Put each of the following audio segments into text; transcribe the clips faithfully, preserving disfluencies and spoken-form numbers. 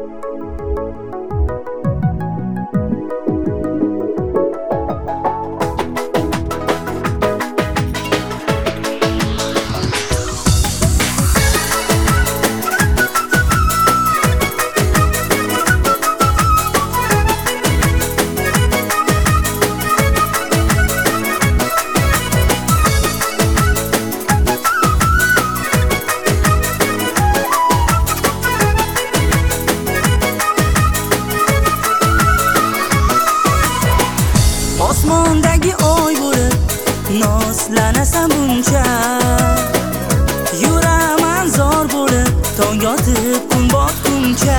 Osmondagi oy bo'lib nozlanasan buncha, yuraman zor bo'lib tong yotib kun botguncha.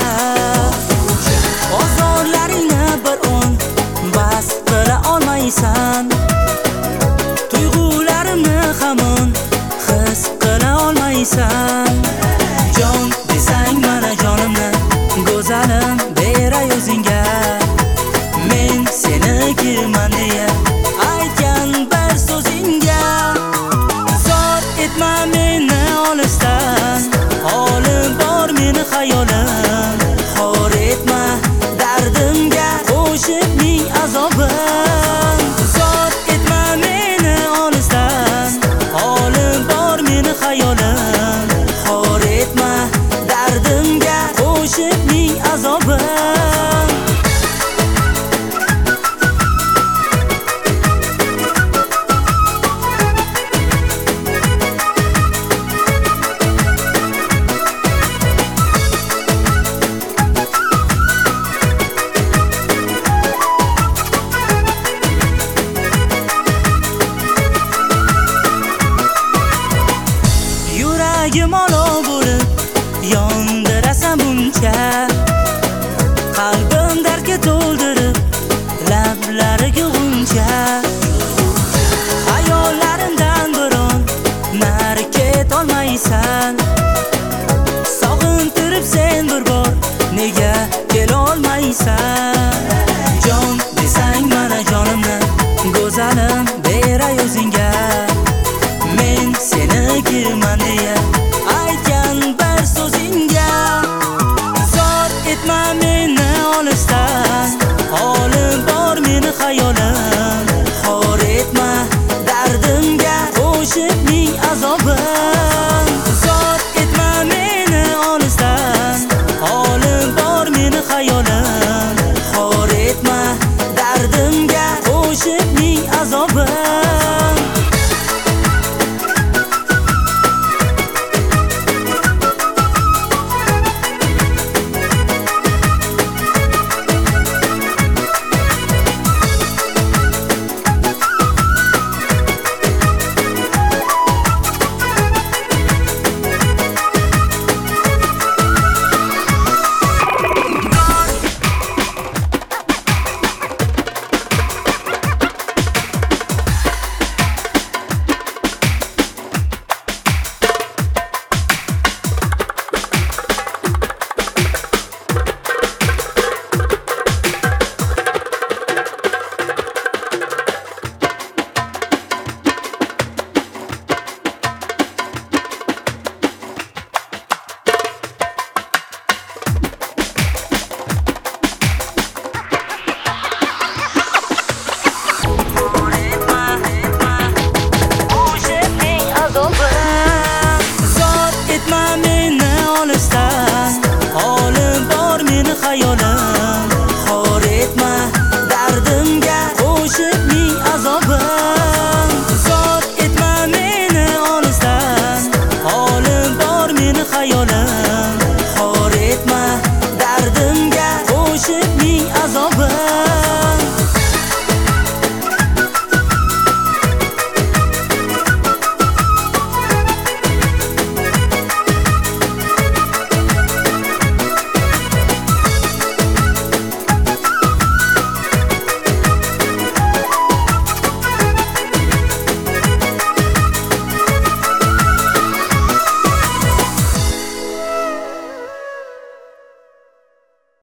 Ozorlaringni bir on bas qila olmaysan, tuyg'ularimni hamon his qila olmaysan. Jon desang mana jonimni, go'zalim beray o'zingga, men senikiman deya aytgan bir so'zingga. Zor etma meni olisdan, olib bor meni xayolim. Xor etma dardimga qo'shib ming azobim. Zor etma meni olisdan, olib bor meni xayolim. Xor etma dardimga qo'shib ming azobim. Yuragim olov bo'lib yondirasan buncha, qalbim dardga to'ldirib lablariga g'uncha. Hayollarimdan biron nari ketolmaysan, sog'intirib sen bir bor nega kelolmaysan. Jon desang mana jonimni, go'zalim beray o'zingga, men senikiman deya aytgan bir so'zingga. Zor etma meni olisdan, olib bor meni xayolim. Xor etma dardimga qo'shib ming azobim. Zor etma meni olisdan, olib bor meni xayolim. Xor etma dardimga qo'shib ming azobim. Olib bor meni xayolim.